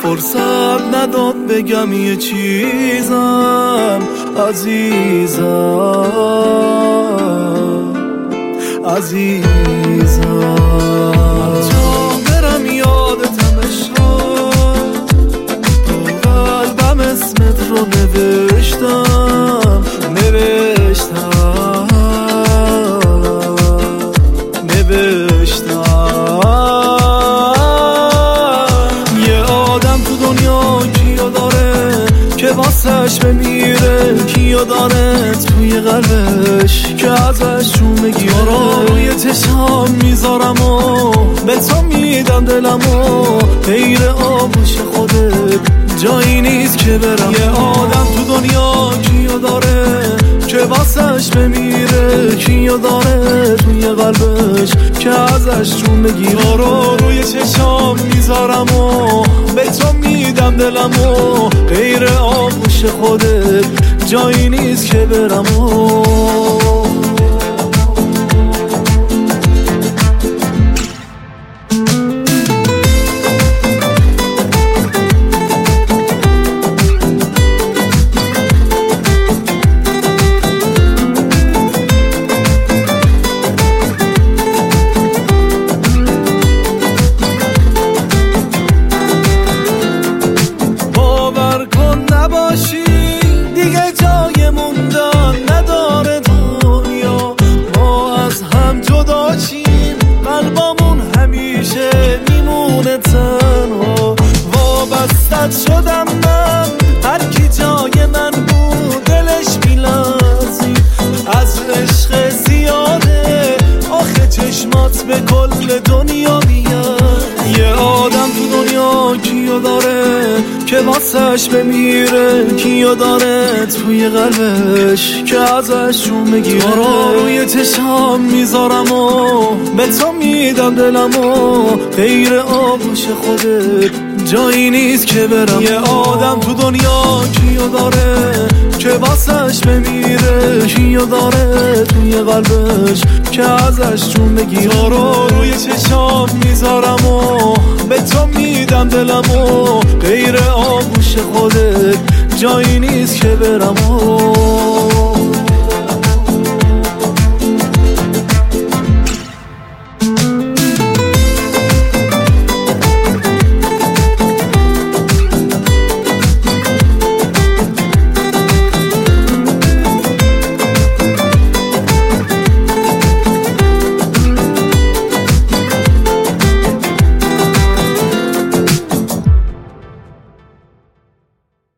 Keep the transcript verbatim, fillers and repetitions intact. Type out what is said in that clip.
فرصت نداد بگم یه چیزم عزیزم عزیزم تا برم یادتم عشقم تو قلبم اسمت رو نوشتم نوشتم نوشتم یه آدم تو دنیا کیو داره که واسش بمیره، کیو داره توی قلبش که ازش جون بگیره. رو روی چشام میذارم و به تو میدم دلمو، غیر آغوش خودت جایی نیست که برم. یه آدم تو دنیا کیو داره که واسش بمیره، کیو داره توی قلبش که ازش جون بگیره. رو روی چشام میذارم و به تو میدم دلمو، غیر آغوش خودت جایی نیست که برم. نباشی دیگه جای موندن نداره دنیا، ما از هم جدا چیم قلبمون همیشه میمونه تنها. وابستت شدم من، هر کی جای من بود دلش میلرزی. از عشق زیاده آخه چشمات به کل دنیا میاد. یه آدم تو دنیا کیو داره که واسش بمیره، کیو داره توی قلبش که ازش جون بگیره. رو روی چشام میذارم و به تو میدم دلمو، غیر آغوش خودت جایی نیست که برم. یه آدم تو دنیا کیو داره که واسش بمیره، کیو داره توی قلبش که ازش جون بگیره. رو روی چشام میذارم و به تو میدم دلمو، غیر آغوش خودت جایی نیست که برم.